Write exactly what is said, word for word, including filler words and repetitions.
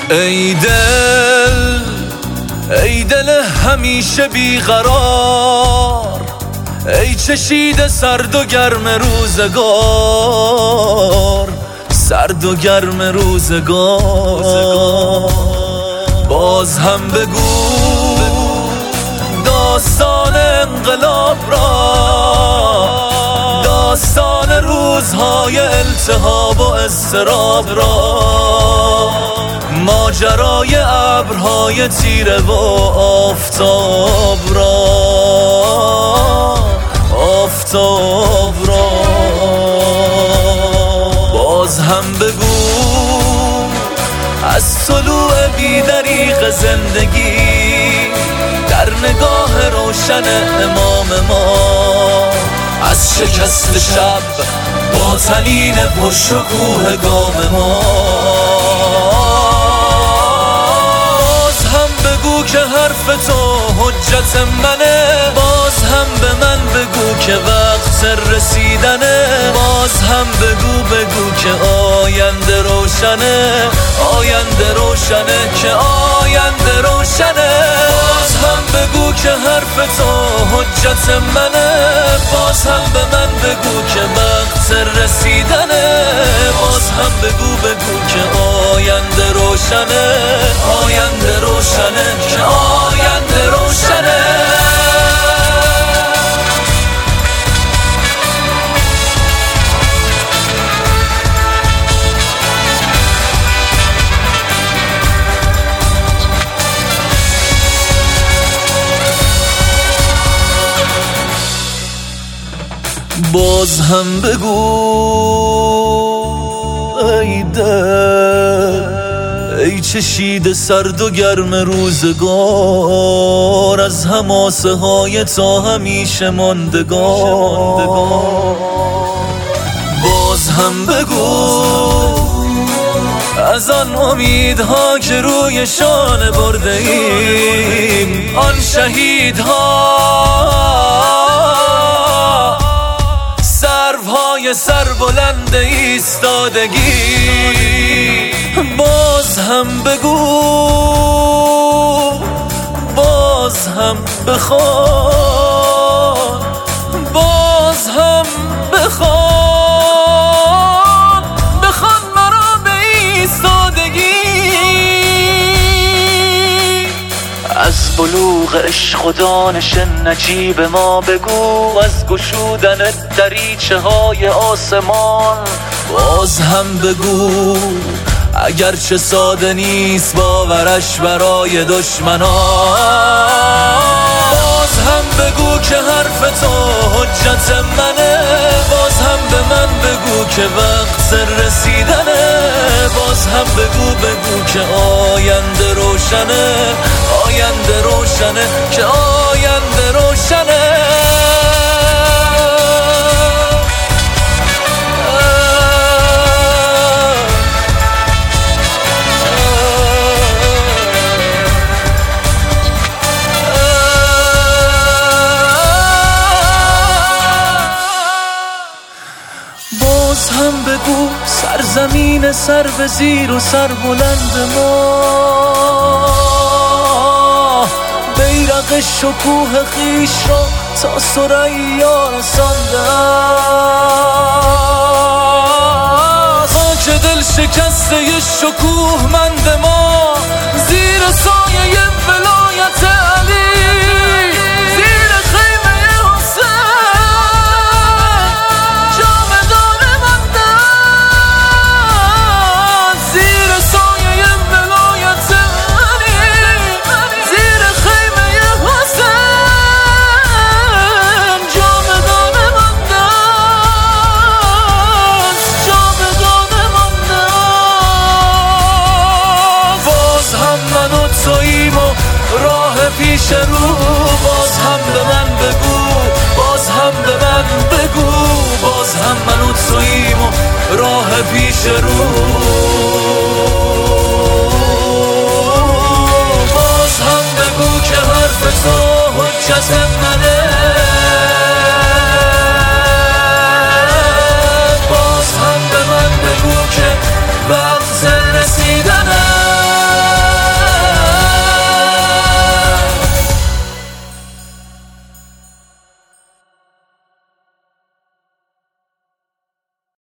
ای دل ای دل همیشه بیقرار، ای چشیده سرد و گرم روزگار، سرد و گرم روزگار. باز هم بگو داستان انقلاب را، داستان روزهای التهاب و اضطراب را، ماجرای ابرهای تیره و آفتاب را، آفتاب را. باز هم بگو از طلوع بی‌دریغ زندگی در نگاه روشن امام ما، از شکست شب با طنین پرشکوه گام ما. باز هم بگو که حرف تو حجت منه، باز هم به من بگو که وقت رسیدنه، باز هم بگو بگو که آینده روشنه، آینده روشنه، که آینده روشنه. باز هم بگو که حرف تو حجت منه، باز هم به من بگو که وقت رسیدنه، باز هم بگو بگو که آینده روشنه، آینده روشنه، که آینده روشنه. باز هم بگو ای دل ای چشیده سرد و گرم روزگار، از حماسه های تا همیشه ماندگار. باز هم بگو از آن امیدها که روی شانه برده ایم، آن شهیدها سروهای سر بلند ایستادگی. باز هم بگو باز هم بخوان، باز هم بخوان، بخوان مرا به ایستادگی. از بلوغ عشق و دانش نجیب ما بگو، از گشودن دریچه های آسمان. باز هم بگو اگرچه ساده نیست باورش برای دشمنان. باز هم بگو که حرف تو حجت منه، باز هم به من بگو که وقت رسیدنه، باز هم بگو بگو که آینده روشنه، آینده روشنه، که آینده روشنه. باز هم بگو سرزمین سر به زیر و سر بلند ما، بیرق شکوه خیش را تا ثریا رسانده است. خاک دل شکسته شکوه مند ما، زیر سایه ولایت علی، زیر خیمه حسین جاودانه مانده است. زیر سایه ولایت علی، زیر خیمه حسین جاودانه مانده است، جاودانه مانده است. باز هم من و توییم و راه پیش رو، باز هم به من بگو، باز هم به من بگو، باز هم من و توییم و راه پیش رو. باز هم بگو که حرف تو حجت منه،